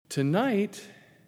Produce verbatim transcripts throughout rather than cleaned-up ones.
Tonight,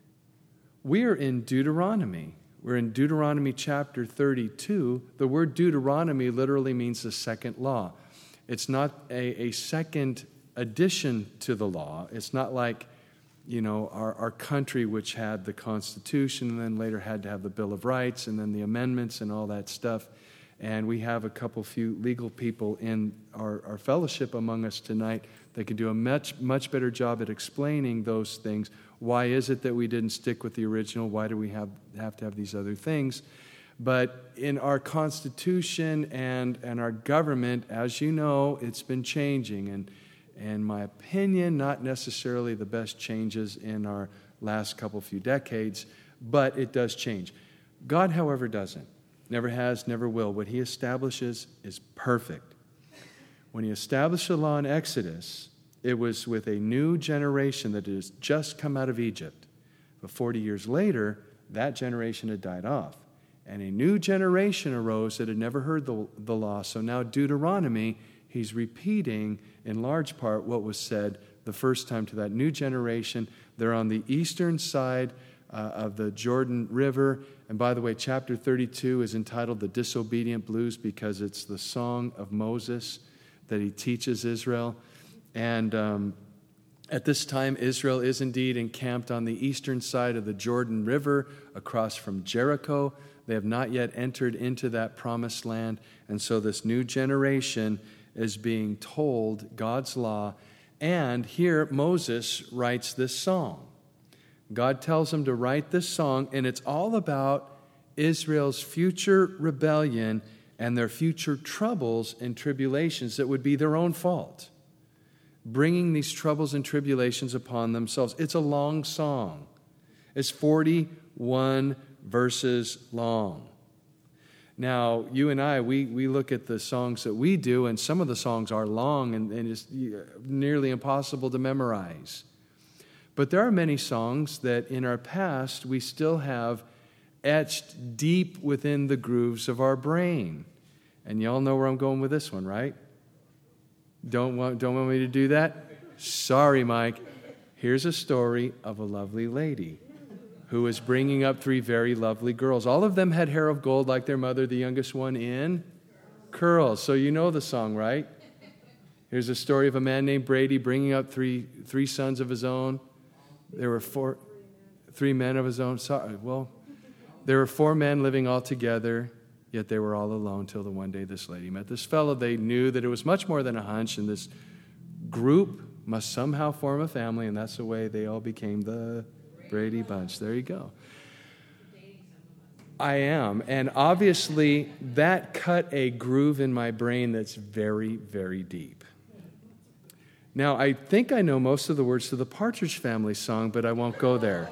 we're in Deuteronomy. We're in Deuteronomy chapter thirty-two. The word Deuteronomy literally means the second law. It's not a, a second addition to the law. It's not like, you know, our, our country, which had the Constitution and then later had to have the Bill of Rights and then the amendments and all that stuff. And we have a couple few legal people in our, our fellowship among us tonight that can do a much, much better job at explaining those things. Why is it that we didn't stick with the original? Why do we have, have to have these other things? But in our Constitution and, and our government, as you know, it's been changing. And in my opinion, not necessarily the best changes in our last couple few decades, but it does change. God, however, doesn't. Never has, never will. What he establishes is perfect. When he established the law in Exodus, it was with a new generation that has just come out of Egypt. But forty years later, that generation had died off. And a new generation arose that had never heard the, the law. So now Deuteronomy, he's repeating in large part what was said the first time to that new generation. They're on the eastern side uh, of the Jordan River. And by the way, chapter thirty-two is entitled The Disobedient Blues because it's the song of Moses that he teaches Israel. And um, at this time, Israel is indeed encamped on the eastern side of the Jordan River across from Jericho. They have not yet entered into that promised land. And so this new generation is being told God's law. And here Moses writes this song. God tells him to write this song, and it's all about Israel's future rebellion and their future troubles and tribulations that would be their own fault, bringing these troubles and tribulations upon themselves. It's a long song. It's forty-one verses long. Now, you and I, we, we look at the songs that we do, and some of the songs are long and, and it's nearly impossible to memorize. But there are many songs that in our past we still have etched deep within the grooves of our brain. And y'all know where I'm going with this one, right? Don't want, don't want me to do that? Sorry, Mike. Here's a story of a lovely lady who was bringing up three very lovely girls. All of them had hair of gold like their mother, the youngest one in curls. So you know the song, right? Here's a story of a man named Brady bringing up three three sons of his own. There were four, three men of his own. Sorry, well, there were four men living all together, yet they were all alone till the one day this lady met this fellow. They knew that it was much more than a hunch, and this group must somehow form a family, and that's the way they all became the Brady Bunch. There you go. I am, and obviously that cut a groove in my brain that's very, very deep. Now, I think I know most of the words to the Partridge Family song, but I won't go there.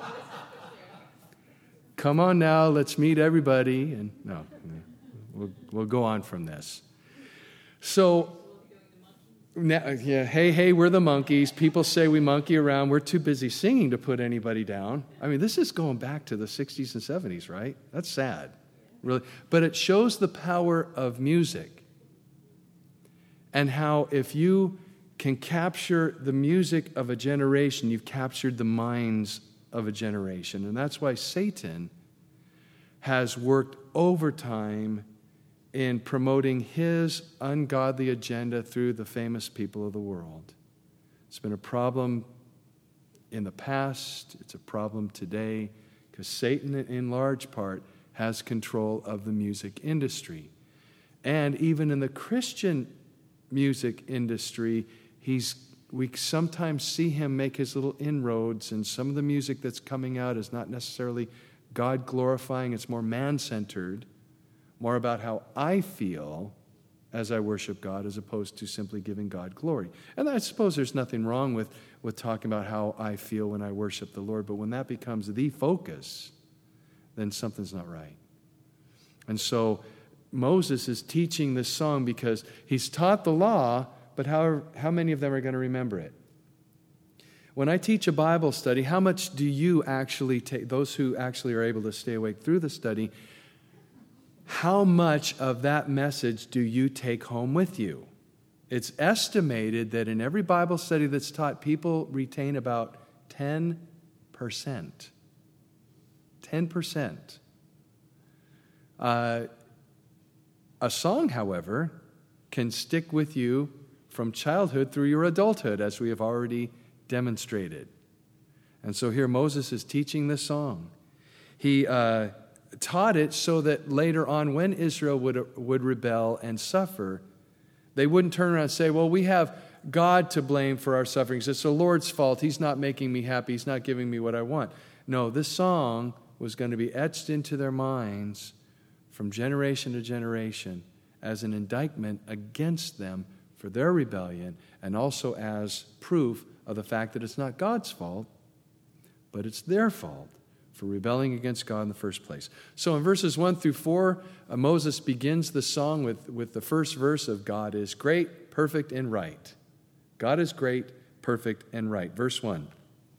Come on now, let's meet everybody. And no, we'll, we'll go on from this. So, now, yeah, hey, hey, we're the monkeys. People say we monkey around. We're too busy singing to put anybody down. I mean, this is going back to the sixties and seventies, right? That's sad, really. But it shows the power of music and how if you can capture the music of a generation, you've captured the minds of a generation. And that's why Satan has worked overtime in promoting his ungodly agenda through the famous people of the world. It's been a problem in the past. It's a problem today because Satan, in large part, has control of the music industry. And even in the Christian music industry, He's, we sometimes see him make his little inroads, and some of the music that's coming out is not necessarily God-glorifying. It's more man-centered, more about how I feel as I worship God as opposed to simply giving God glory. And I suppose there's nothing wrong with, with talking about how I feel when I worship the Lord, but when that becomes the focus, then something's not right. And so Moses is teaching this song because he's taught the law, but how, how many of them are going to remember it? When I teach a Bible study, how much do you actually take, those who actually are able to stay awake through the study, how much of that message do you take home with you? It's estimated that in every Bible study that's taught, people retain about ten percent. ten percent. Uh, a song, however, can stick with you from childhood through your adulthood, as we have already demonstrated. And so here Moses is teaching this song. He uh, taught it so that later on, when Israel would, would rebel and suffer, they wouldn't turn around and say, well, we have God to blame for our sufferings. It's the Lord's fault. He's not making me happy. He's not giving me what I want. No, this song was going to be etched into their minds from generation to generation as an indictment against them for their rebellion, and also as proof of the fact that it's not God's fault, but it's their fault for rebelling against God in the first place. So in verses one through four, uh, Moses begins the song with, with the first verse of God is great, perfect, and right. God is great, perfect, and right. Verse one,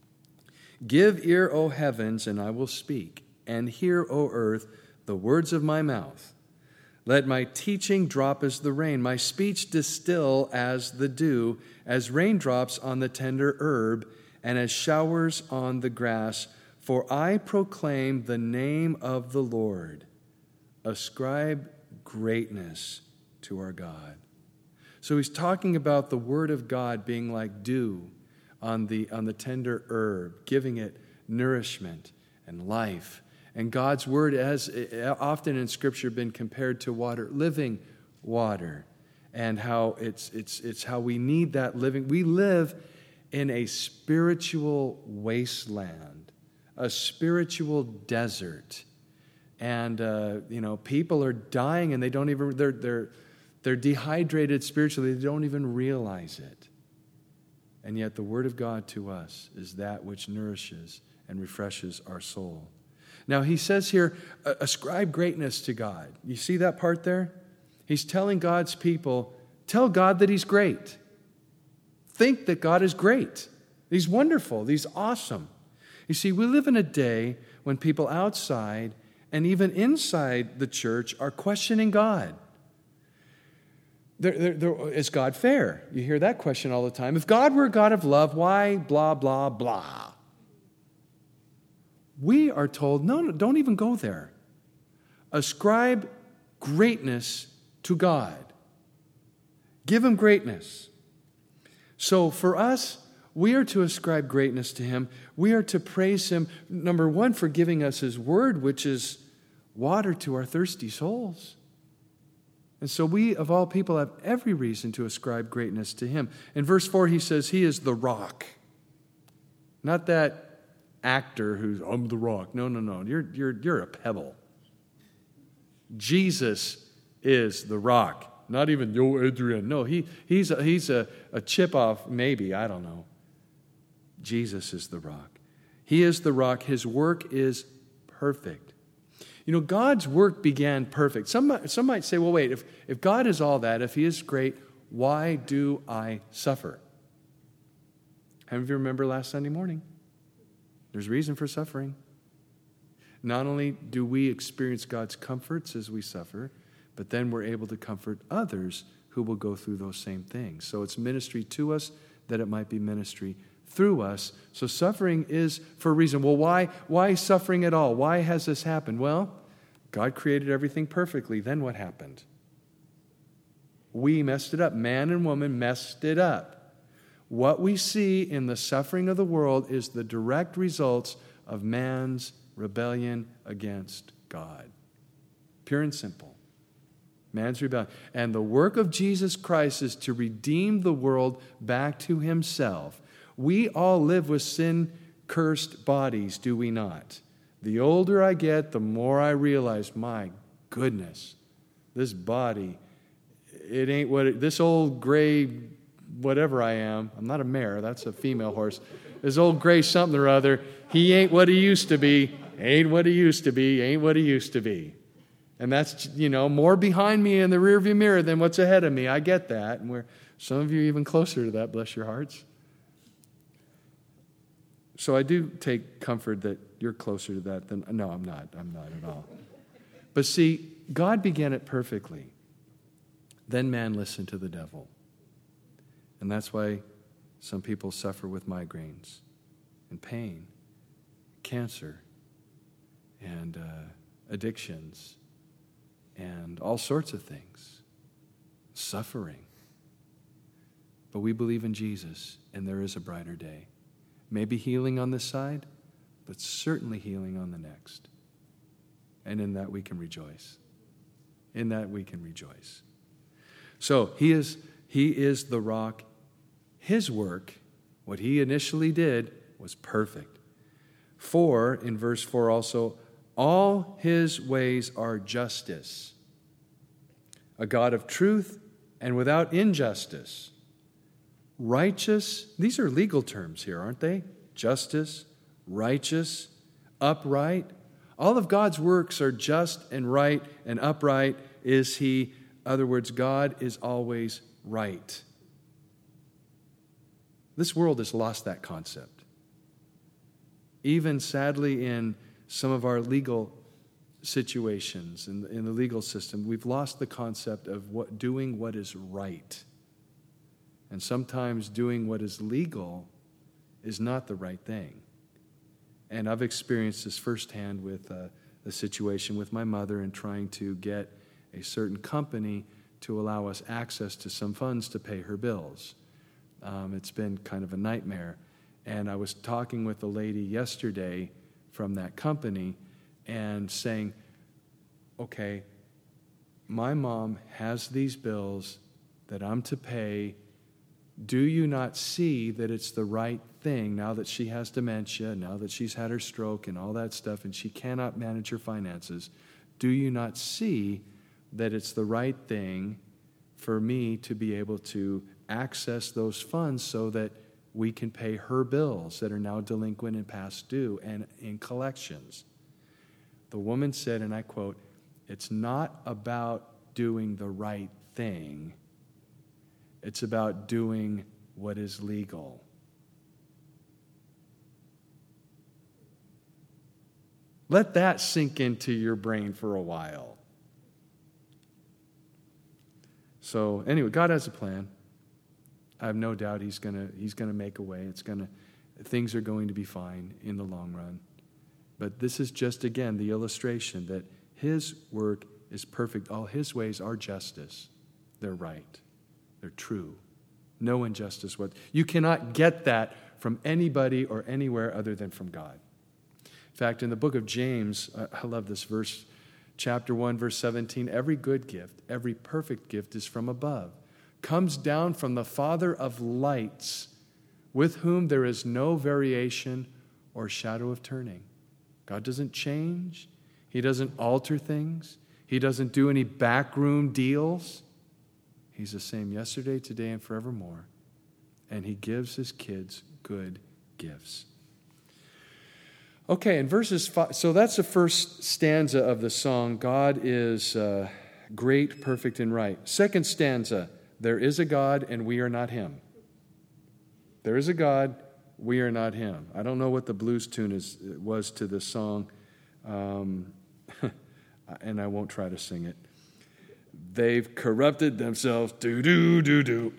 give ear, O heavens, and I will speak, and hear, O earth, the words of my mouth. Let my teaching drop as the rain, my speech distill as the dew, as raindrops on the tender herb, and as showers on the grass. For I proclaim the name of the Lord. Ascribe greatness to our God. So he's talking about the word of God being like dew on the, on the tender herb, giving it nourishment and life. And God's word has often in Scripture been compared to water, living water, and how it's it's it's how we need that living. We live in a spiritual wasteland, a spiritual desert, and uh, you know people are dying, and they don't even they're they're they're dehydrated spiritually. They don't even realize it, and yet the word of God to us is that which nourishes and refreshes our soul. Now, he says here, ascribe greatness to God. You see that part there? He's telling God's people, tell God that he's great. Think that God is great. He's wonderful. He's awesome. You see, we live in a day when people outside and even inside the church are questioning God. They're, they're, they're, is God fair? You hear that question all the time. If God were a God of love, why blah, blah, blah? We are told, no, no, don't even go there. Ascribe greatness to God. Give him greatness. So for us, we are to ascribe greatness to him. We are to praise him, number one, for giving us his word, which is water to our thirsty souls. And so we, of all people, have every reason to ascribe greatness to him. In verse four, he says, he is the rock. Not that actor who's, I'm the rock. No, no, no. You're, you're, you're a pebble. Jesus is the rock. Not even yo, Adrian. No, he, he's, a, he's a, a chip off, maybe. I don't know. Jesus is the rock. He is the rock. His work is perfect. You know, God's work began perfect. Some, some might say, well, wait, if, if God is all that, if he is great, why do I suffer? How many of you remember last Sunday morning? There's reason for suffering. Not only do we experience God's comforts as we suffer, but then we're able to comfort others who will go through those same things. So it's ministry to us that it might be ministry through us. So suffering is for a reason. Well, why, why suffering at all? Why has this happened? Well, God created everything perfectly. Then what happened? We messed it up. Man and woman messed it up. What we see in the suffering of the world is the direct results of man's rebellion against God. Pure and simple. Man's rebellion. And the work of Jesus Christ is to redeem the world back to himself. We all live with sin-cursed bodies, do we not? The older I get, the more I realize, my goodness, this body, it ain't what it, this old gray whatever I am, I'm not a mare, that's a female horse, this old gray something or other, he ain't what he used to be, ain't what he used to be, ain't what he used to be. And that's, you know, more behind me in the rearview mirror than what's ahead of me. I get that. And we're, some of you are even closer to that, bless your hearts. So I do take comfort that you're closer to that than, no, I'm not. I'm not at all. But see, God began it perfectly. Then man listened to the devil. And that's why some people suffer with migraines and pain cancer and uh, addictions and all sorts of things, suffering. But we believe in Jesus, and there is a brighter day. Maybe healing on this side, but certainly healing on the next. And in that we can rejoice. In that we can rejoice. So he is, he is the rock. His work, what he initially did, was perfect. For, in verse four also, all his ways are justice, a God of truth and without injustice. Righteous, these are legal terms here, aren't they? Justice, righteous, upright. All of God's works are just and right, and upright is he. In other words, God is always right. This world has lost that concept. Even sadly in some of our legal situations, in, in the legal system, we've lost the concept of what doing what is right. And sometimes doing what is legal is not the right thing. And I've experienced this firsthand with uh, the situation with my mother and trying to get a certain company to allow us access to some funds to pay her bills. Um, it's been kind of a nightmare. And I was talking with a lady yesterday from that company and saying, okay, my mom has these bills that I'm to pay. Do you not see that it's the right thing now that she has dementia, now that she's had her stroke and all that stuff, and she cannot manage her finances? Do you not see that it's the right thing for me to be able to access those funds so that we can pay her bills that are now delinquent and past due and in collections? The woman said, and I quote, "It's not about doing the right thing. It's about doing what is legal." Let that sink into your brain for a while. So anyway, God has a plan. I have no doubt he's gonna he's gonna make a way. It's gonna things are going to be fine in the long run. But this is just again the illustration that his work is perfect. All his ways are justice. They're right. They're true. No injustice. What you cannot get that from anybody or anywhere other than from God. In fact, in the book of James, I love this verse, chapter one, verse seventeen, every good gift, every perfect gift is from above, comes down from the Father of lights, with whom there is no variation or shadow of turning. God doesn't change. He doesn't alter things. He doesn't do any backroom deals. He's the same yesterday, today, and forevermore. And he gives his kids good gifts. Okay, in verses five, so that's the first stanza of the song, God is uh, great, perfect, and right. Second stanza, there is a God and we are not him. There is a God, we are not him. I don't know what the blues tune is was to this song, um, and I won't try to sing it. They've corrupted themselves, do-do, do-do.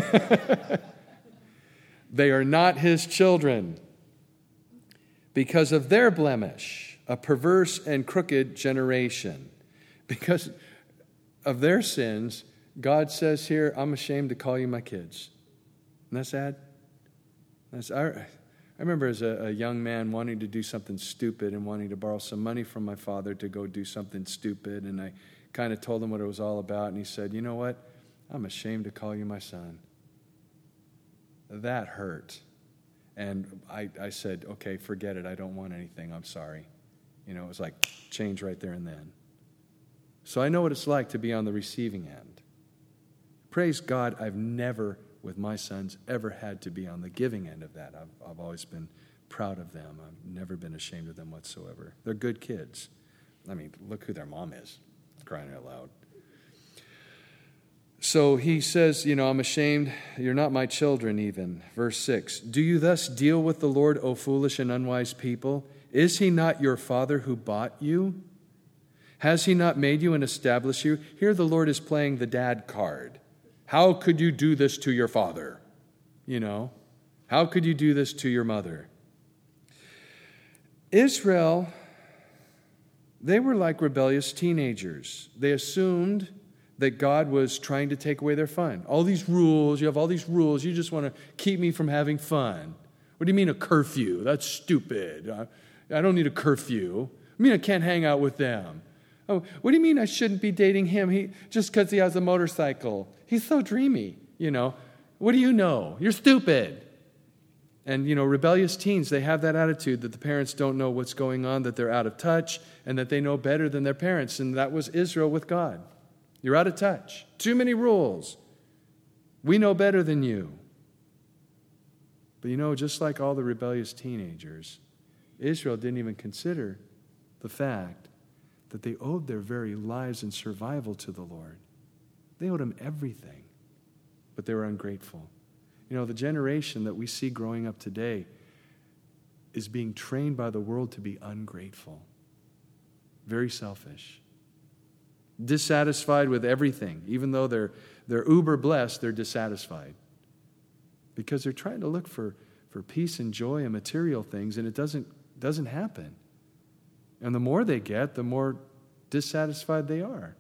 They are not his children because of their blemish, a perverse and crooked generation. Because of their sins, God says here, I'm ashamed to call you my kids. Isn't that sad? That's, I, I remember as a, a young man wanting to do something stupid and wanting to borrow some money from my father to go do something stupid, and I kind of told him what it was all about, and he said, you know what? I'm ashamed to call you my son. That hurt. And I, I said, okay, forget it. I don't want anything. I'm sorry. You know, it was like change right there and then. So I know what it's like to be on the receiving end. Praise God, I've never, with my sons, ever had to be on the giving end of that. I've, I've always been proud of them. I've never been ashamed of them whatsoever. They're good kids. I mean, look who their mom is, crying out loud. So he says, you know, I'm ashamed. You're not my children even. Verse six, do you thus deal with the Lord, O foolish and unwise people? Is he not your father who bought you? Has he not made you and established you? Here the Lord is playing the dad card. How could you do this to your father? You know, how could you do this to your mother? Israel, they were like rebellious teenagers. They assumed that God was trying to take away their fun. All these rules, you have all these rules, you just want to keep me from having fun. What do you mean a curfew? That's stupid. I, I don't need a curfew. I mean I can't hang out with them. Oh, what do you mean I shouldn't be dating him he, just because he has a motorcycle? He's so dreamy, you know. What do you know? You're stupid. And, you know, rebellious teens, they have that attitude that the parents don't know what's going on, that they're out of touch, and that they know better than their parents. And that was Israel with God. You're out of touch. Too many rules. We know better than you. But, you know, just like all the rebellious teenagers, Israel didn't even consider the fact that they owed their very lives and survival to the Lord. They owed him everything, but they were ungrateful. You know, the generation that we see growing up today is being trained by the world to be ungrateful, very selfish, dissatisfied with everything. Even though they're, they're uber blessed, they're dissatisfied because they're trying to look for, for peace and joy and material things, and it doesn't, doesn't happen. And the more they get, the more dissatisfied they are.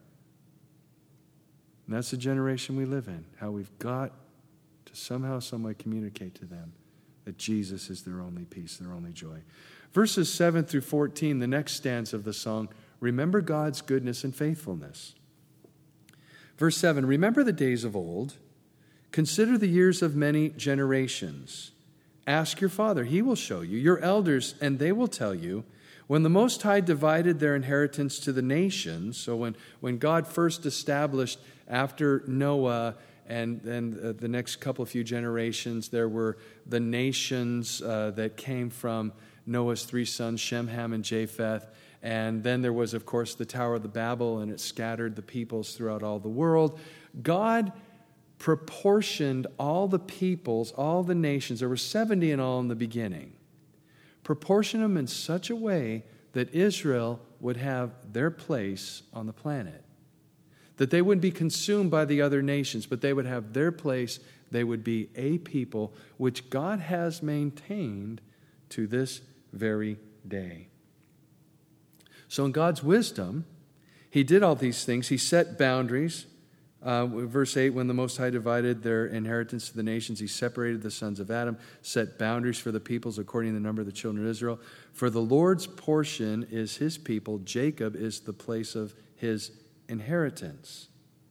And that's the generation we live in, how we've got to somehow, some way communicate to them that Jesus is their only peace, their only joy. Verses seven through fourteen, the next stanza of the song, remember God's goodness and faithfulness. Verse seven, remember the days of old. Consider the years of many generations. Ask your father, he will show you. Your elders, and they will tell you. When the Most High divided their inheritance to the nations, so when, when God first established after Noah and then uh, the next couple of few generations, there were the nations uh, that came from Noah's three sons, Shem, Ham, and Japheth. And then there was, of course, the Tower of the Babel, and it scattered the peoples throughout all the world. God proportioned all the peoples, all the nations, there were seventy in all in the beginning, proportioned them in such a way that Israel would have their place on the planet. That they wouldn't be consumed by the other nations, but they would have their place. They would be a people which God has maintained to this very day. So in God's wisdom, he did all these things. He set boundaries. Uh, verse eight, when the Most High divided their inheritance to the nations, he separated the sons of Adam, set boundaries for the peoples according to the number of the children of Israel. For the Lord's portion is his people. Jacob is the place of his inheritance.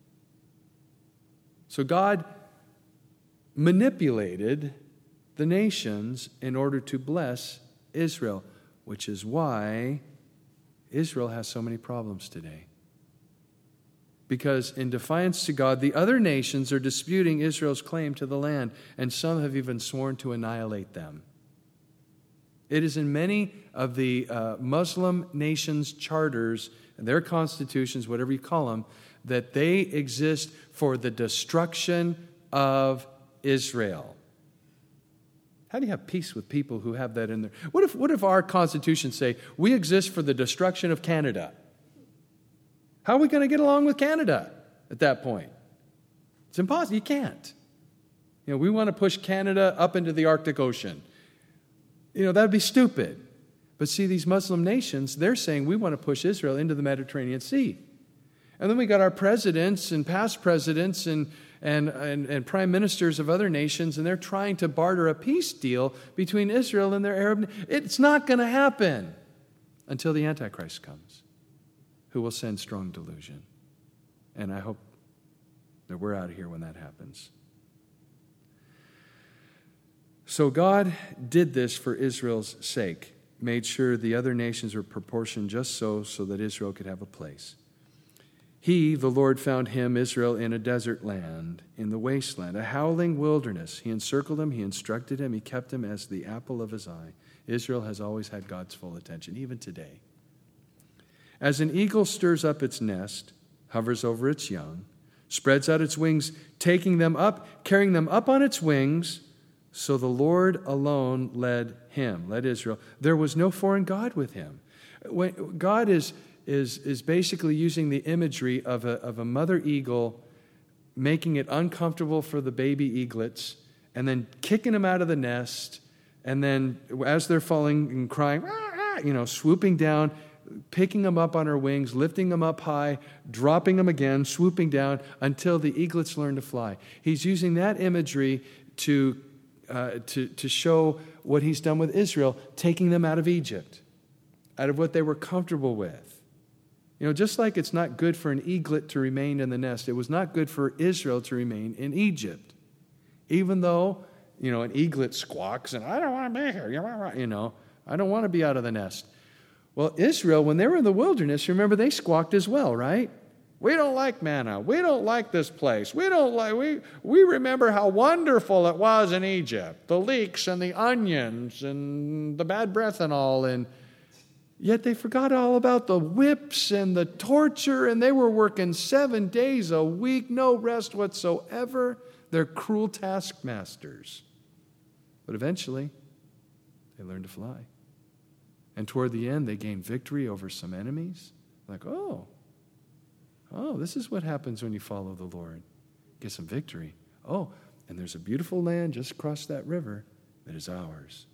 So God manipulated the nations in order to bless Israel, which is why Israel has so many problems today. Because in defiance to God, the other nations are disputing Israel's claim to the land, and some have even sworn to annihilate them. It is in many of the uh, Muslim nations' charters, and their constitutions, whatever you call them, that they exist for the destruction of Israel. How do you have peace with people who have that in there? What if, what if our constitutions say, we exist for the destruction of Canada? How are we going to get along with Canada at that point? It's impossible. You can't. You know, we want to push Canada up into the Arctic Ocean. You know, that would be stupid. But see, these Muslim nations, they're saying we want to push Israel into the Mediterranean Sea. And then we got our presidents and past presidents and, and, and, and prime ministers of other nations, and they're trying to barter a peace deal between Israel and their Arab. It's not going to happen until the Antichrist comes, who will send strong delusion. And I hope that we're out of here when that happens. So God did this for Israel's sake, made sure the other nations were proportioned just so, so that Israel could have a place. He, the Lord, found him, Israel, in a desert land, in the wasteland, a howling wilderness. He encircled him, he instructed him, he kept him as the apple of his eye. Israel has always had God's full attention, even today. As an eagle stirs up its nest, hovers over its young, spreads out its wings, taking them up, carrying them up on its wings, so the Lord alone led him, led Israel. There was no foreign god with him. When God is, is, is basically using the imagery of a, of a mother eagle, making it uncomfortable for the baby eaglets, and then kicking them out of the nest, and then as they're falling and crying, you know, swooping down, picking them up on her wings, lifting them up high, dropping them again, swooping down until the eaglets learn to fly. He's using that imagery to, uh, to, to show what he's done with Israel, taking them out of Egypt, out of what they were comfortable with. You know, just like it's not good for an eaglet to remain in the nest, it was not good for Israel to remain in Egypt. Even though, you know, an eaglet squawks and, I don't want to be here, you know, I don't want to be out of the nest. Well, Israel, when they were in the wilderness, remember, they squawked as well, right? We don't like manna. We don't like this place. We don't like, we, we remember how wonderful it was in Egypt, the leeks and the onions and the bad breath and all. And yet they forgot all about the whips and the torture, and they were working seven days a week, no rest whatsoever. They're cruel taskmasters. But eventually, they learned to fly. And toward the end, they gained victory over some enemies. Like, oh, oh, this is what happens when you follow the Lord. Get some victory. Oh, and there's a beautiful land just across that river that is ours.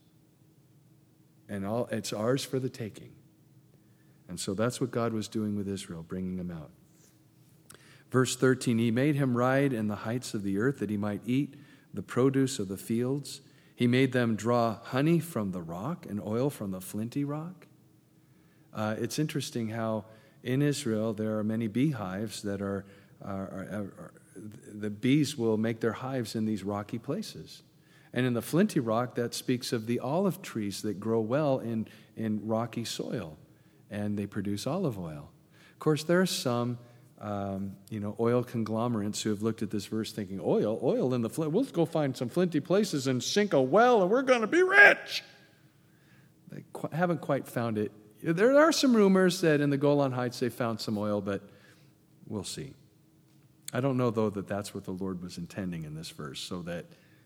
And all it's ours for the taking. And so that's what God was doing with Israel, bringing them out. Verse thirteen, he made him ride in the heights of the earth that he might eat the produce of the fields. He made them draw honey from the rock and oil from the flinty rock. Uh, it's interesting how in Israel there are many beehives that are, are, are, are, the bees will make their hives in these rocky places. And in the flinty rock, that speaks of the olive trees that grow well in, in rocky soil, and they produce olive oil. Of course, there are some Um, you know, oil conglomerates who have looked at this verse thinking, oil, oil in the flint. We'll go find some flinty places and sink a well and we're going to be rich. They qu- haven't quite found it. There are some rumors that in the Golan Heights they found some oil, but we'll see. I don't know, though, that that's what the Lord was intending in this verse, so that,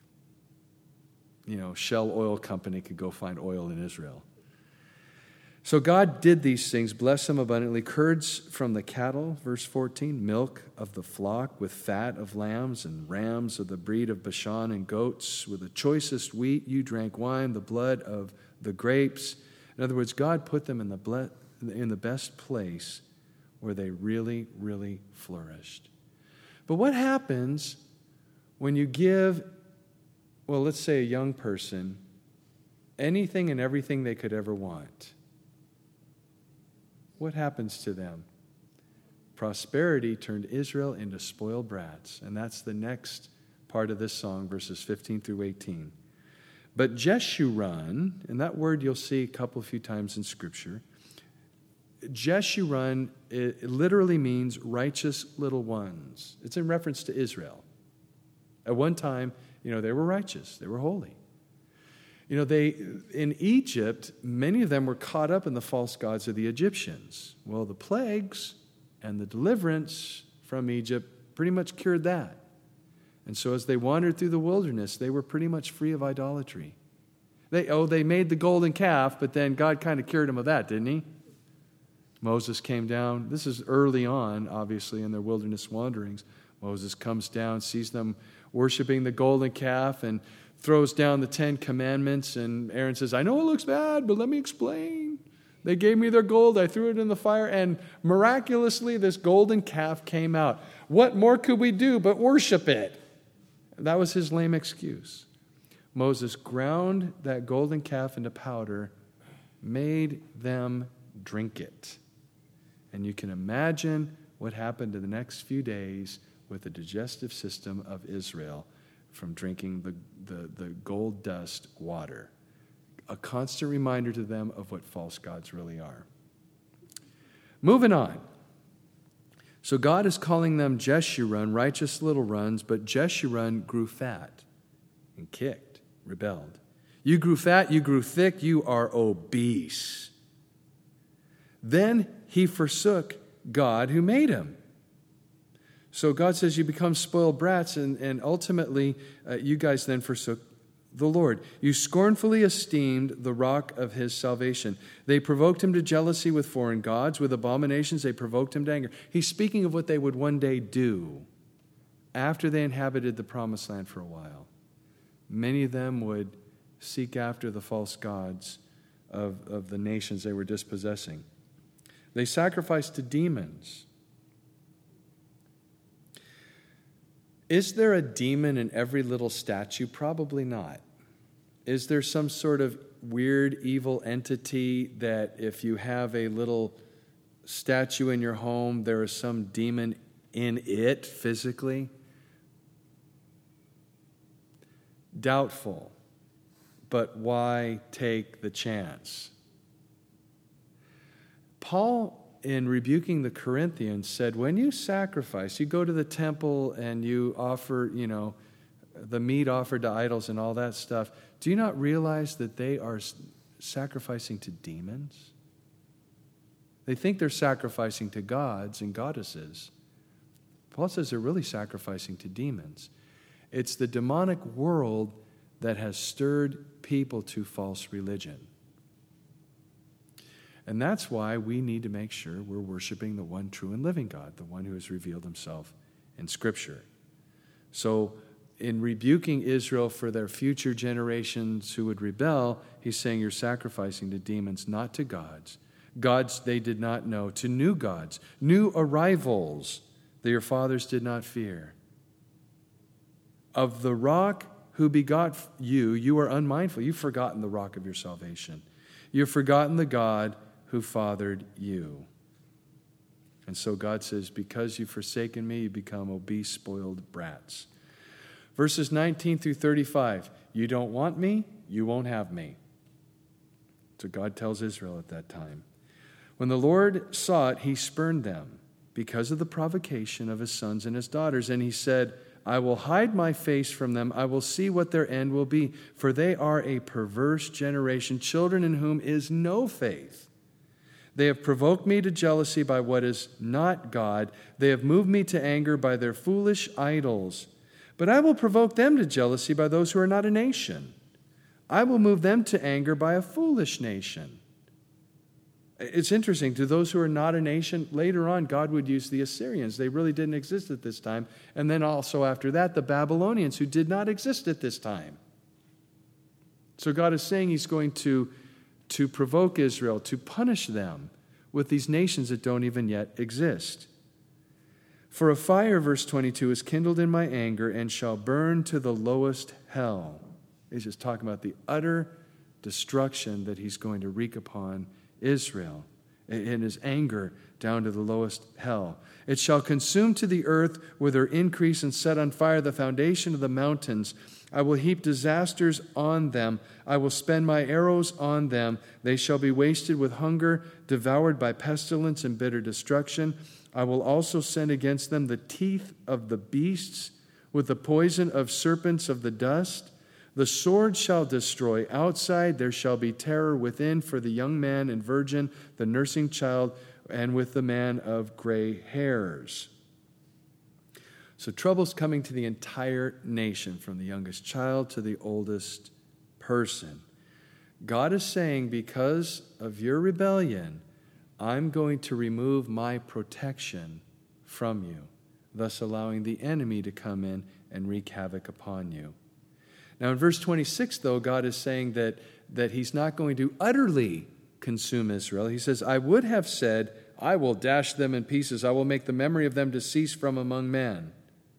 you know, Shell Oil Company could go find oil in Israel. So God did these things, bless them abundantly, curds from the cattle, verse fourteen, milk of the flock with fat of lambs and rams of the breed of Bashan and goats. With the choicest wheat you drank wine, the blood of the grapes. In other words, God put them in the ble- in the best place where they really, really flourished. But what happens when you give, well, let's say a young person, anything and everything they could ever want? What happens to them? Prosperity turned Israel into spoiled brats. And that's the next part of this song, verses fifteen through eighteen. But Jeshurun, and that word you'll see a couple of few times in Scripture. Jeshurun, it literally means righteous little ones. It's in reference to Israel. At one time, you know, they were righteous. They were holy. You know, they in Egypt, many of them were caught up in the false gods of the Egyptians. Well, the plagues and the deliverance from Egypt pretty much cured that. And so as they wandered through the wilderness, they were pretty much free of idolatry. They oh, they made the golden calf, but then God kind of cured them of that, didn't he? Moses came down. This is early on, obviously, in their wilderness wanderings. Moses comes down, sees them worshiping the golden calf, and throws down the Ten Commandments, and Aaron says, I know it looks bad, but let me explain. They gave me their gold, I threw it in the fire, and miraculously this golden calf came out. What more could we do but worship it? That was his lame excuse. Moses ground that golden calf into powder, made them drink it. And you can imagine what happened in the next few days with the digestive system of Israel from drinking the, the, the gold dust water. A constant reminder to them of what false gods really are. Moving on. So God is calling them Jeshurun, righteous little runs, but Jeshurun grew fat and kicked, rebelled. You grew fat, you grew thick, you are obese. Then he forsook God who made him. So God says you become spoiled brats, and, and ultimately uh, you guys then forsook the Lord. You scornfully esteemed the rock of his salvation. They provoked him to jealousy with foreign gods. With abominations they provoked him to anger. He's speaking of what they would one day do after they inhabited the promised land for a while. Many of them would seek after the false gods of, of the nations they were dispossessing. They sacrificed to demons. Is there a demon in every little statue? Probably not. Is there some sort of weird evil entity that if you have a little statue in your home, there is some demon in it physically? Doubtful. But why take the chance? Paul, in rebuking the Corinthians, said, when you sacrifice, you go to the temple and you offer, you know, the meat offered to idols and all that stuff, do you not realize that they are sacrificing to demons? They think they're sacrificing to gods and goddesses. Paul says they're really sacrificing to demons. It's the demonic world that has stirred people to false religion. And that's why we need to make sure we're worshiping the one true and living God, the one who has revealed himself in Scripture. So in rebuking Israel for their future generations who would rebel, he's saying you're sacrificing to demons, not to gods. Gods they did not know, to new gods, new arrivals that your fathers did not fear. Of the rock who begot you, you are unmindful. You've forgotten the rock of your salvation. You've forgotten the God who fathered you. And so God says, because you've forsaken me, you become obese, spoiled brats. Verses nineteen through thirty-five, you don't want me, you won't have me. So God tells Israel at that time. When the Lord saw it, he spurned them because of the provocation of his sons and his daughters. And he said, I will hide my face from them. I will see what their end will be. For they are a perverse generation, children in whom is no faith. They have provoked me to jealousy by what is not God. They have moved me to anger by their foolish idols. But I will provoke them to jealousy by those who are not a nation. I will move them to anger by a foolish nation. It's interesting, to those who are not a nation, later on God would use the Assyrians. They really didn't exist at this time. And then also after that, the Babylonians, who did not exist at this time. So God is saying he's going to, to provoke Israel, to punish them with these nations that don't even yet exist. For a fire, verse twenty-two, is kindled in my anger and shall burn to the lowest hell. He's just talking about the utter destruction that he's going to wreak upon Israel in his anger down to the lowest hell. It shall consume to the earth with her increase and set on fire the foundation of the mountains. I will heap disasters on them. I will spend my arrows on them. They shall be wasted with hunger, devoured by pestilence and bitter destruction. I will also send against them the teeth of the beasts with the poison of serpents of the dust. The sword shall destroy outside, there shall be terror within for the young man and virgin, the nursing child, and with the man of gray hairs. So trouble's coming to the entire nation, from the youngest child to the oldest person. God is saying, because of your rebellion, I'm going to remove my protection from you, thus allowing the enemy to come in and wreak havoc upon you. Now in verse twenty-six, though, God is saying that, that he's not going to utterly consume Israel. He says, I would have said, I will dash them in pieces. I will make the memory of them to cease from among men.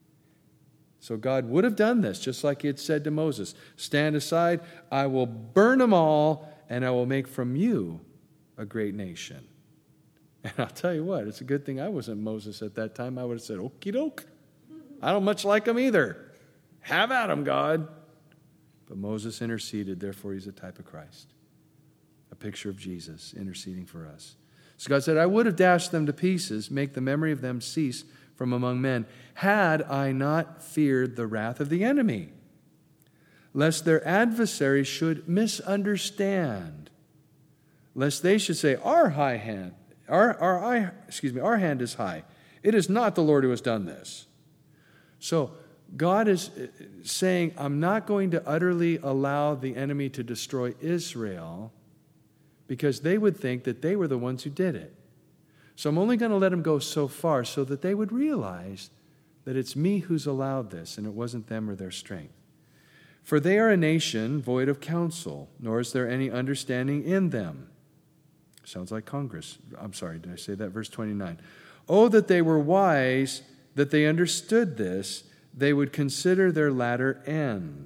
So God would have done this, just like he had said to Moses. Stand aside, I will burn them all, and I will make from you a great nation. And I'll tell you what, it's a good thing I wasn't Moses at that time. I would have said, okie doke. I don't much like them either. Have at them, God. But Moses interceded, therefore he's a type of Christ, a picture of Jesus interceding for us. So God said, I would have dashed them to pieces, make the memory of them cease from among men, had I not feared the wrath of the enemy, lest their adversaries should misunderstand, lest they should say, our high hand, our, our, excuse me, our hand is high. It is not the Lord who has done this. So God is saying, I'm not going to utterly allow the enemy to destroy Israel, because they would think that they were the ones who did it. So I'm only going to let them go so far so that they would realize that it's me who's allowed this and it wasn't them or their strength. For they are a nation void of counsel, nor is there any understanding in them. Sounds like Congress. I'm sorry, did I say that? Verse twenty-nine. Oh, that they were wise, that they understood this, they would consider their latter end.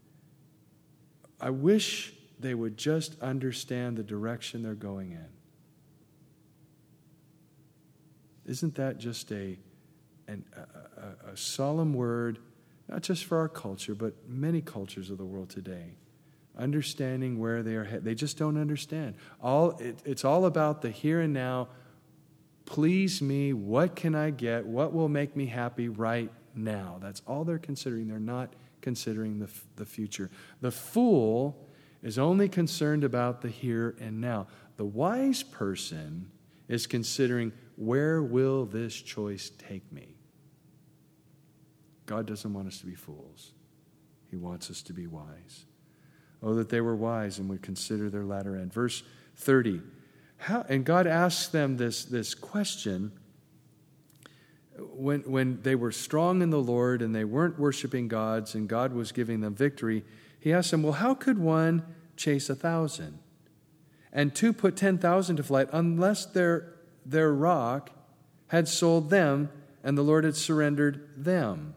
I wish they would just understand the direction they're going in. Isn't that just a, an, a, a, a solemn word, not just for our culture, but many cultures of the world today? Understanding where they are headed. They just don't understand. All it, it's all about the here and now. Please me. What can I get? What will make me happy right now? That's all they're considering. They're not considering the, the future. The fool is only concerned about the here and now. The wise person is considering, where will this choice take me? God doesn't want us to be fools. He wants us to be wise. Oh, that they were wise and would consider their latter end. Verse thirty. How, and God asks them this, this question when, when they were strong in the Lord and they weren't worshiping gods and God was giving them victory. He asked them, well, how could one chase a thousand and two put ten thousand to flight unless their, their rock had sold them and the Lord had surrendered them?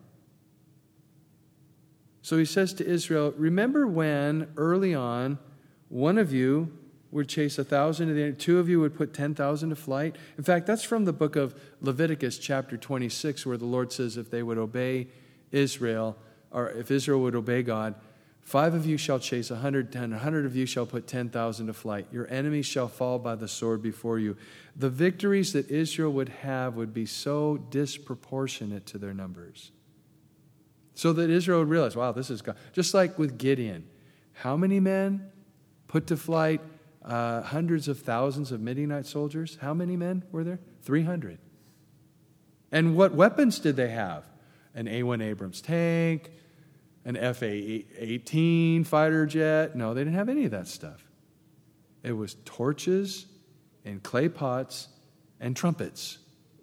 So he says to Israel, remember when early on one of you would chase a thousand and two of you would put ten thousand to flight? In fact, that's from the book of Leviticus chapter twenty-six, where the Lord says if they would obey Israel, or if Israel would obey God, five of you shall chase a hundred, and a hundred of you shall put ten thousand to flight. Your enemies shall fall by the sword before you. The victories that Israel would have would be so disproportionate to their numbers. So that Israel would realize, wow, this is God. Just like with Gideon. How many men put to flight uh, hundreds of thousands of Midianite soldiers? How many men were there? three hundred. And what weapons did they have? An A one Abrams tank, an F A eighteen fighter jet. No, they didn't have any of that stuff. It was torches and clay pots and trumpets.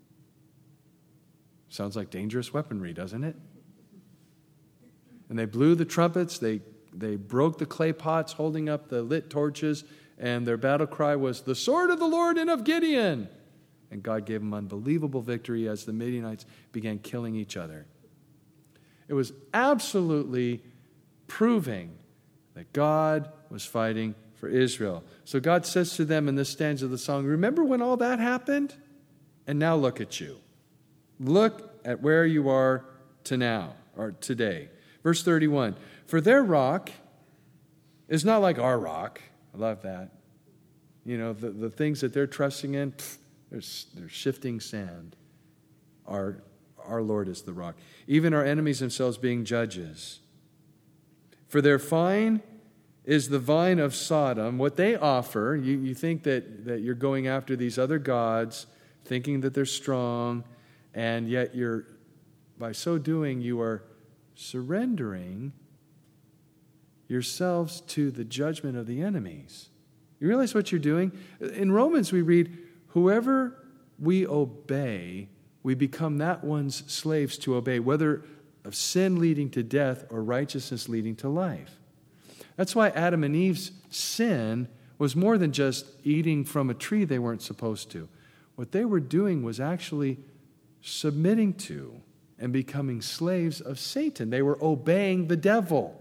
Sounds like dangerous weaponry, doesn't it? And they blew the trumpets, they, they broke the clay pots holding up the lit torches, and their battle cry was, the sword of the Lord and of Gideon. And God gave them unbelievable victory as the Midianites began killing each other. It was absolutely proving that God was fighting for Israel. So God says to them in this stanza of the song, remember when all that happened? And now look at you. Look at where you are to now, or today. Verse thirty-one, for their rock is not like our rock. I love that. You know, the, the things that they're trusting in, pff, they're, they're shifting sand. Our, our Lord is the rock. Even our enemies themselves being judges. For their vine is the vine of Sodom. What they offer, you, you think that, that you're going after these other gods, thinking that they're strong, and yet you're, by so doing, you are surrendering yourselves to the judgment of the enemies. You realize what you're doing? In Romans we read, whoever we obey, we become that one's slaves to obey, whether of sin leading to death or righteousness leading to life. That's why Adam and Eve's sin was more than just eating from a tree they weren't supposed to. What they were doing was actually submitting to and becoming slaves of Satan. They were obeying the devil.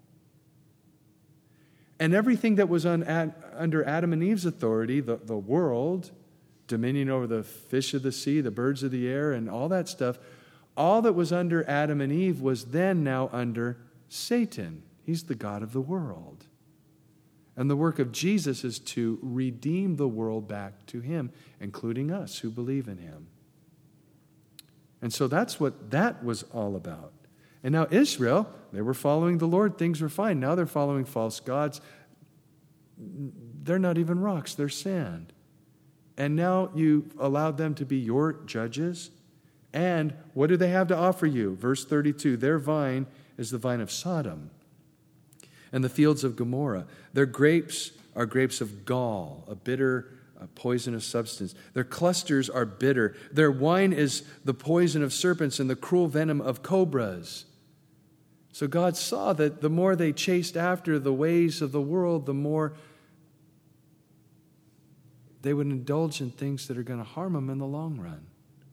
And everything that was on, ad, under Adam and Eve's authority, the, the world, dominion over the fish of the sea, the birds of the air, and all that stuff, all that was under Adam and Eve was then now under Satan. He's the god of the world. And the work of Jesus is to redeem the world back to him, including us who believe in him. And so that's what that was all about. And now Israel, they were following the Lord. Things were fine. Now they're following false gods. They're not even rocks. They're sand. And now you allowed them to be your judges. And what do they have to offer you? Verse thirty-two, their vine is the vine of Sodom and the fields of Gomorrah. Their grapes are grapes of gall, a bitter a poisonous substance. Their clusters are bitter. Their wine is the poison of serpents and the cruel venom of cobras. So God saw that the more they chased after the ways of the world, the more they would indulge in things that are going to harm them in the long run.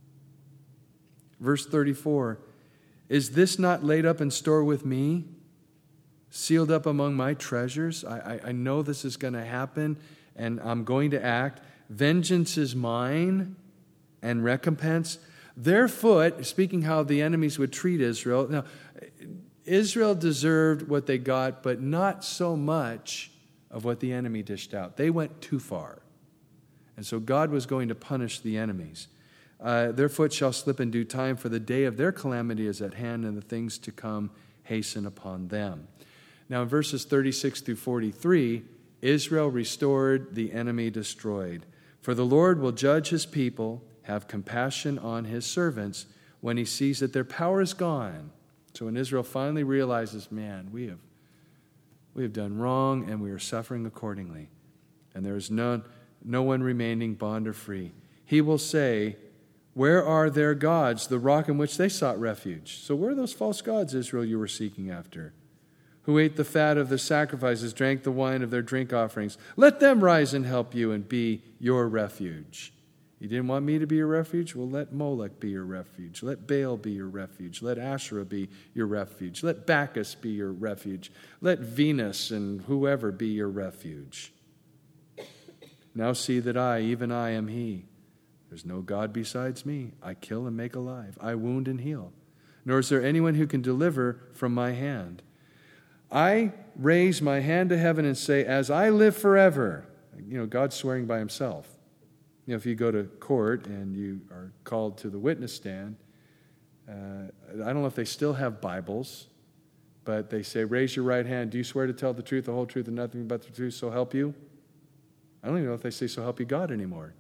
Verse thirty-four, is this not laid up in store with me, sealed up among my treasures? I, I, I know this is going to happen, and I'm going to act. Vengeance is mine, and recompense. Their foot, speaking how the enemies would treat Israel. Now, Israel deserved what they got, but not so much of what the enemy dished out. They went too far. And so God was going to punish the enemies. Uh, their foot shall slip in due time, for the day of their calamity is at hand, and the things to come hasten upon them. Now in verses thirty-six through forty-three, Israel restored, the enemy destroyed. For the Lord will judge his people, have compassion on his servants, when he sees that their power is gone. So when Israel finally realizes, man, we have, we have done wrong, and we are suffering accordingly, and there is no, no one remaining bond or free, he will say, where are their gods, the rock in which they sought refuge? So where are those false gods, Israel, you were seeking after? Who ate the fat of their sacrifices, drank the wine of their drink offerings. Let them rise and help you and be your refuge. You didn't want me to be your refuge? Well, let Molech be your refuge. Let Baal be your refuge. Let Asherah be your refuge. Let Bacchus be your refuge. Let Venus and whoever be your refuge. Now see that I, even I, am he. There's no God besides me. I kill and make alive. I wound and heal. Nor is there anyone who can deliver from my hand. I raise my hand to heaven and say, as I live forever. You know, God's swearing by himself. You know, if you go to court and you are called to the witness stand, uh, I don't know if they still have Bibles, but they say, raise your right hand. Do you swear to tell the truth, the whole truth, and nothing but the truth, so help you? I don't even know if they say, so help you God anymore.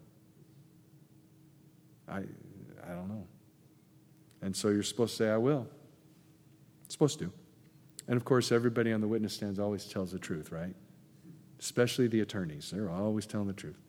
I I don't know. And so you're supposed to say, I will. It's supposed to. And of course, everybody on the witness stands always tells the truth, right? Especially the attorneys. They're always telling the truth.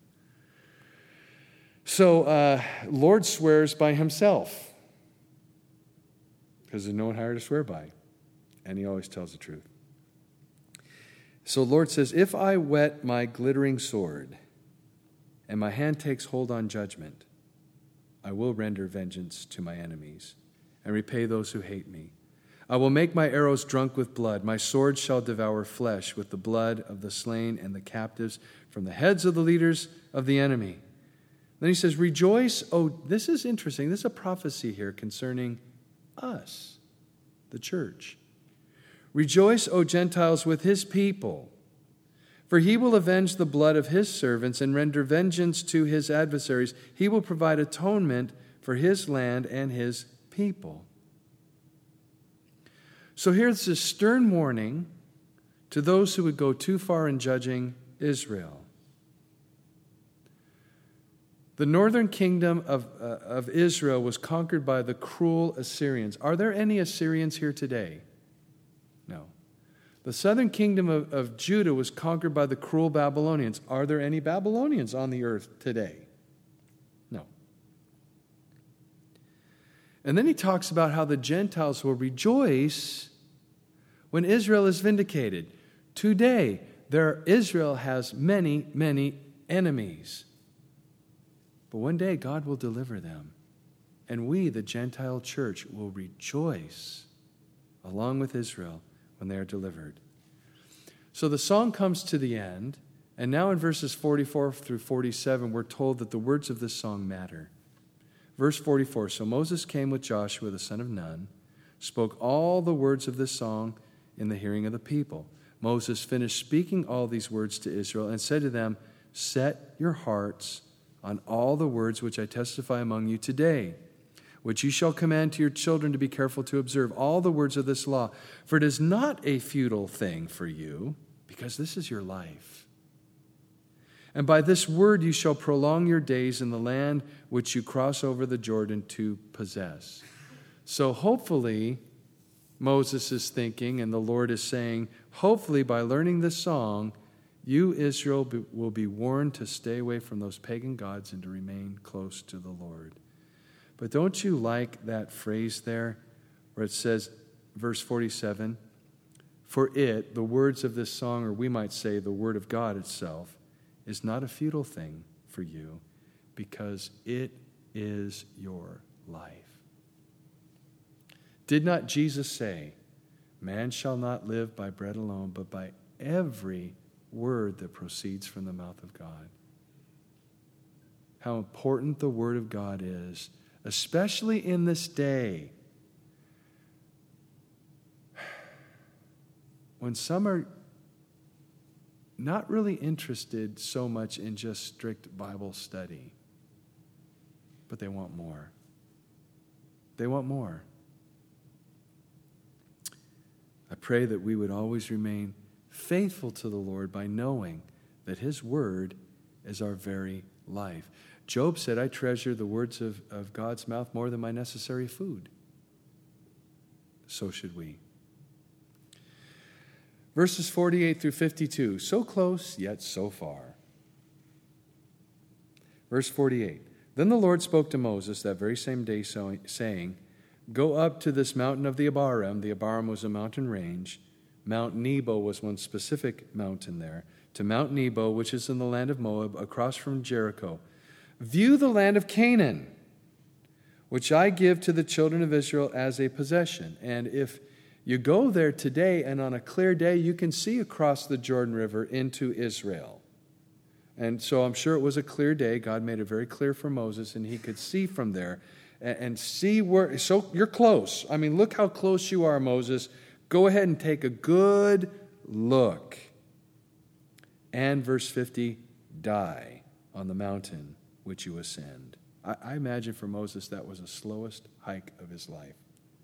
So, uh, Lord swears by himself because there's no one higher to swear by. And he always tells the truth. So, Lord says, if I whet my glittering sword and my hand takes hold on judgment, I will render vengeance to my enemies and repay those who hate me. I will make my arrows drunk with blood. My sword shall devour flesh with the blood of the slain and the captives from the heads of the leaders of the enemy. Then he says, rejoice. Oh, this is interesting. This is a prophecy here concerning us, the church. Rejoice, O Gentiles, with his people, for he will avenge the blood of his servants and render vengeance to his adversaries. He will provide atonement for his land and his people. So here's this stern warning to those who would go too far in judging Israel. The northern kingdom of, uh, of Israel was conquered by the cruel Assyrians. Are there any Assyrians here today? No. The southern kingdom of, of Judah was conquered by the cruel Babylonians. Are there any Babylonians on the earth today? No. And then he talks about how the Gentiles will rejoice when Israel is vindicated. Today, there, Israel has many, many enemies. But one day, God will deliver them. And we, the Gentile church, will rejoice along with Israel when they are delivered. So the song comes to the end, and now in verses forty-four through forty-seven, we're told that the words of this song matter. Verse forty-four, so Moses came with Joshua, the son of Nun, spoke all the words of this song in the hearing of the people. Moses finished speaking all these words to Israel and said to them, set your hearts on all the words which I testify among you today, which you shall command to your children to be careful to observe all the words of this law. For it is not a futile thing for you, because this is your life. And by this word you shall prolong your days in the land which you cross over the Jordan to possess. So hopefully, Moses is thinking, and the Lord is saying, hopefully by learning this song, you, Israel, will be warned to stay away from those pagan gods and to remain close to the Lord. But don't you like that phrase there where it says, verse forty-seven, for it, the words of this song, or we might say the word of God itself, is not a futile thing for you, because it is your life. Did not Jesus say, man shall not live by bread alone, but by every word that proceeds from the mouth of God? How important the word of God is, especially in this day, when some are not really interested so much in just strict Bible study, but they want more. They want more. I pray that we would always remain faithful to the Lord by knowing that His word is our very life. Job said, I treasure the words of, of God's mouth more than my necessary food. So should we. Verses forty-eight through fifty-two, so close, yet so far. Verse forty-eight, then the Lord spoke to Moses that very same day, saying, go up to this mountain of the Abarim. The Abarim was a mountain range. Mount Nebo was one specific mountain there. To Mount Nebo, which is in the land of Moab, across from Jericho. View the land of Canaan, which I give to the children of Israel as a possession. And if you go there today, and on a clear day, you can see across the Jordan River into Israel. And so I'm sure it was a clear day. God made it very clear for Moses, and he could see from there and, and see where. So you're close. I mean, look how close you are, Moses. Go ahead and take a good look. And verse fifty, die on the mountain which you ascend. I, I imagine for Moses that was the slowest hike of his life.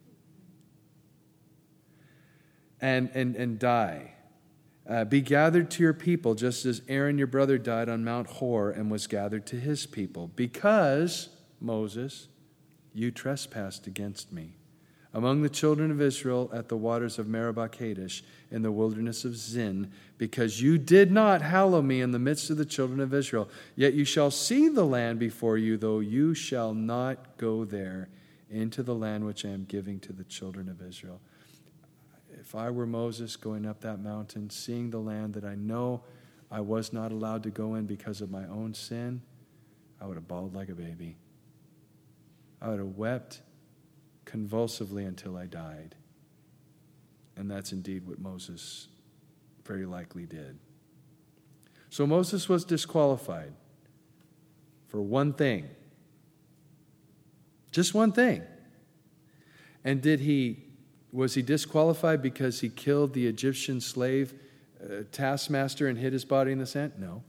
And, and, and die. Uh, be gathered to your people, just as Aaron your brother died on Mount Hor and was gathered to his people. Because, Moses, you trespassed against me among the children of Israel at the waters of Meribah Kadesh in the wilderness of Zin, because you did not hallow me in the midst of the children of Israel. Yet you shall see the land before you, though you shall not go there into the land which I am giving to the children of Israel. If I were Moses going up that mountain, seeing the land that I know I was not allowed to go in because of my own sin, I would have bawled like a baby. I would have wept convulsively until I died. And that's indeed what Moses very likely did. So Moses was disqualified for one thing. Just one thing. And did he Was he disqualified because he killed the Egyptian slave uh, taskmaster and hid his body in the sand? No.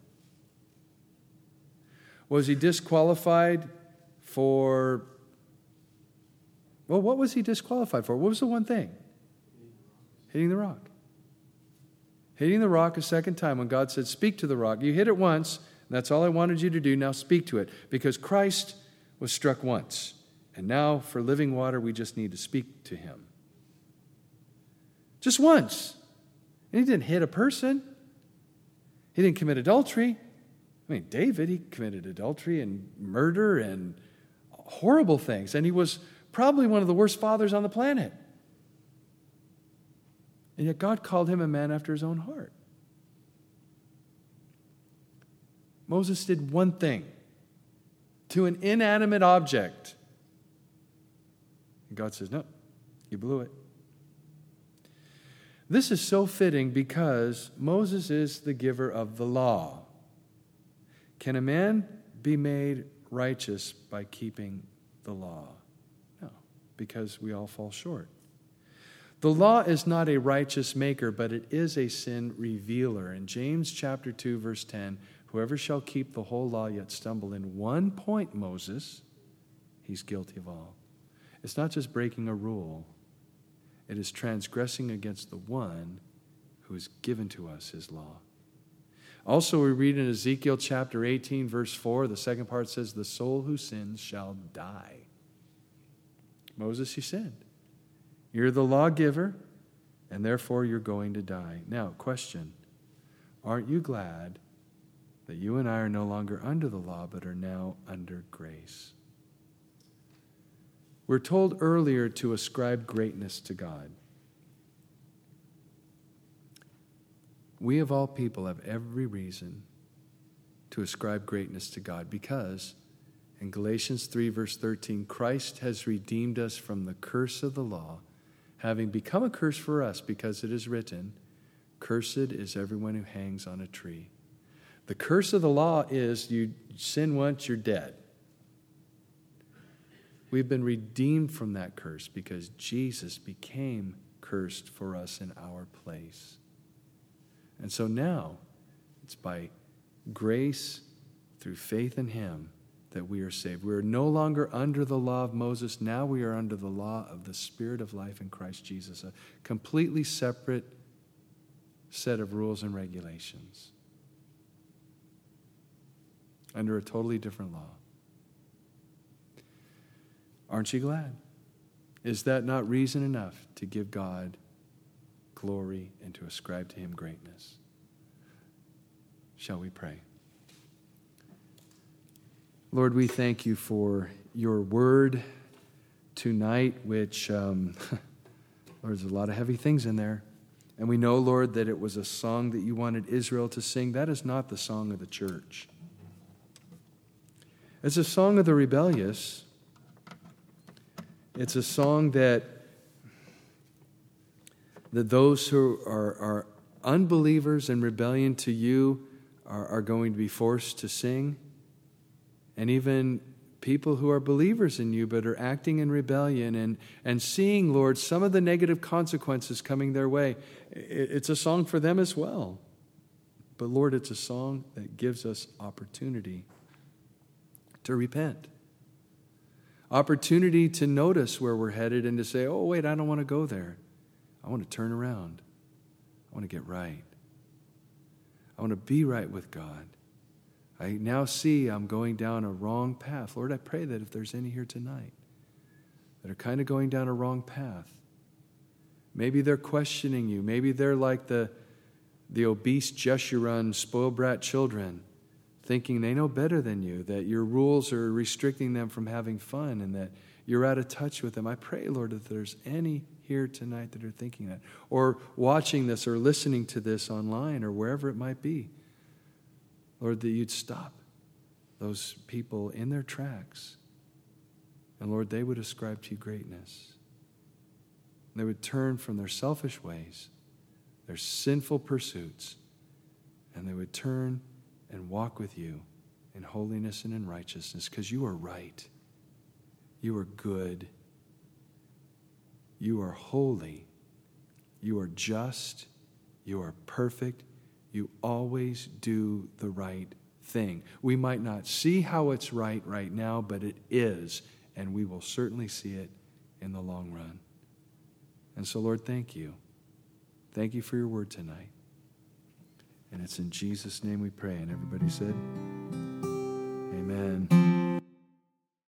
Was he disqualified for, well, what was he disqualified for? What was the one thing? Hitting the rock. Hitting the rock a second time when God said, speak to the rock. You hit it once, and that's all I wanted you to do. Now speak to it. Because Christ was struck once. And now for living water, we just need to speak to him. Just once. And he didn't hit a person. He didn't commit adultery. I mean, David, he committed adultery and murder and horrible things. And he was probably one of the worst fathers on the planet. And yet God called him a man after his own heart. Moses did one thing to an inanimate object. And God says, no, you blew it. This is so fitting because Moses is the giver of the law. Can a man be made righteous by keeping the law? No, because we all fall short. The law is not a righteous maker, but it is a sin revealer. In James chapter two, verse ten, whoever shall keep the whole law yet stumble in one point, Moses, he's guilty of all. It's not just breaking a rule. It is transgressing against the one who has given to us his law. Also, we read in Ezekiel chapter eighteen, verse four, the second part says, the soul who sins shall die. Moses, you sinned. You're the lawgiver, and therefore you're going to die. Now, question, aren't you glad that you and I are no longer under the law, but are now under grace? We're told earlier to ascribe greatness to God. we of all people have every reason to ascribe greatness to God because in Galatians three, verse thirteen, Christ has redeemed us from the curse of the law, having become a curse for us because it is written, cursed is everyone who hangs on a tree. The curse of the law is you sin once, you're dead. We've been redeemed from that curse because Jesus became cursed for us in our place. And so now, it's by grace through faith in him that we are saved. We are no longer under the law of Moses. Now we are under the law of the Spirit of life in Christ Jesus, a completely separate set of rules and regulations under a totally different law. Aren't you glad? Is that not reason enough to give God glory and to ascribe to him greatness? Shall we pray? Lord, we thank you for your word tonight, which, um, Lord, there's a lot of heavy things in there. And we know, Lord, that it was a song that you wanted Israel to sing. That is not the song of the church. It's a song of the rebellious. It's a song that, that those who are, are unbelievers in rebellion to you are, are going to be forced to sing. And even people who are believers in you but are acting in rebellion and, and seeing, Lord, some of the negative consequences coming their way. It's a song for them as well. But Lord, it's a song that gives us opportunity to repent. Opportunity to notice where we're headed and to say, oh, wait, I don't want to go there. I want to turn around. I want to get right. I want to be right with God. I now see I'm going down a wrong path. Lord, I pray that if there's any here tonight that are kind of going down a wrong path, maybe they're questioning you. Maybe they're like the, the obese Jeshurun, spoiled brat children, thinking they know better than you, that your rules are restricting them from having fun and that you're out of touch with them. I pray, Lord, if there's any here tonight that are thinking that, or watching this or listening to this online or wherever it might be, Lord, that you'd stop those people in their tracks. And Lord, they would ascribe to you greatness. They would turn from their selfish ways, their sinful pursuits, and they would turn and walk with you in holiness and in righteousness because you are right. You are good. You are holy. You are just. You are perfect. You always do the right thing. We might not see how it's right right now, but it is, and we will certainly see it in the long run. And so, Lord, thank you. Thank you for your word tonight. And it's in Jesus' name we pray. And everybody said, amen.